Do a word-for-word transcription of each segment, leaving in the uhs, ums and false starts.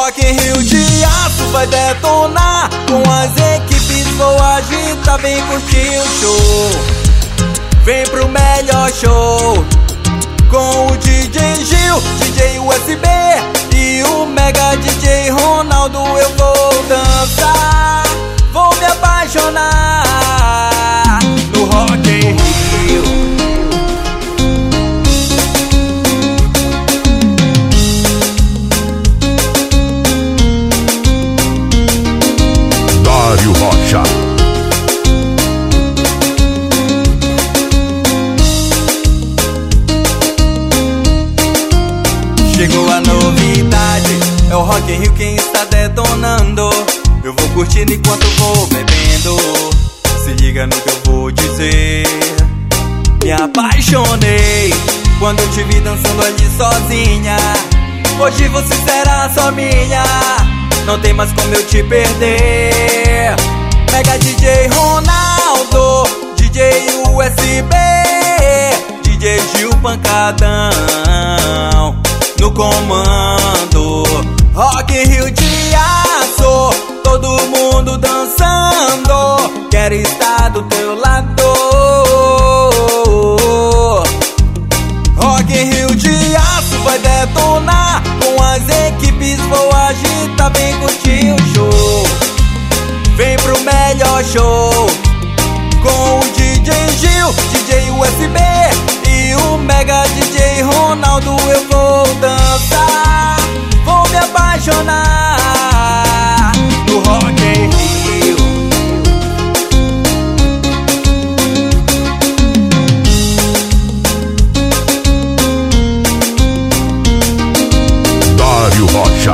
Rock in Rio de aço vai detonar. Com as equipes vou agitar, vem curtir o show. Vem pro melhor show com o D J Gil, D J U S B e o mega D J Ronaldo. Eu vou dançar, vou me apaixonar no Rock in Rio. Dário Rocha. Chegou a novidade, é o Rock in Rio quem está detonando. Eu vou curtindo enquanto vou bebendo. Se liga no que eu vou dizer. Me apaixonei quando eu te vi dançando ali sozinha. Hoje você será só minha, não tem mais como eu te perder. Mega D J Ronaldo, D J U S B, D J Gil Pancadão no comando. Rock in Rio de aço, todo mundo dançando. Quero estar do teu lado. Rock in Rio de aço vai detonar. Com as equipes vou agitar, vem curtir o show. Vem pro melhor show com o D J Gil, D J U S B e o mega D J Ronaldo. Eu vou dançar, vou me apaixonar no Rock in Rio. Dário Rocha.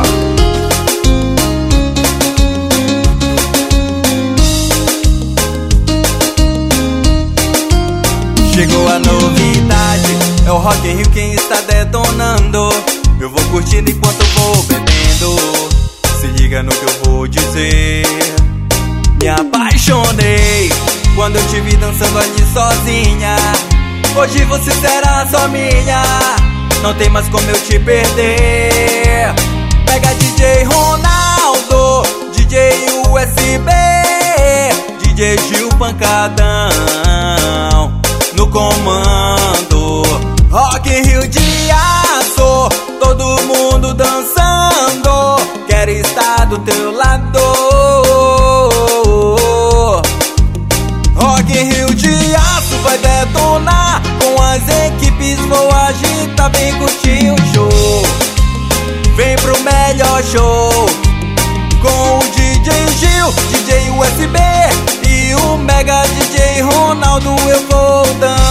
Chegou a novidade, é o Rock in Rio quem está detonando. Eu vou curtindo enquanto vou bebendo. Se liga no que eu vou dizer. Me apaixonei quando eu te vi dançando ali sozinha. Hoje você será só minha, não tem mais como eu te perder. Mega D J Ronaldo, D J U S B, D J Gil Pancadão no comando. Rock in Rio de aço, todo mundo dançando. Quero estar do teu lado. Rock in Rio de aço vai detonar. Com as equipes vou agitar, vem curtir o show. Vem pro melhor show com o D J Gil, D J U S B e o mega D J Ronaldo. Eu vou dançar,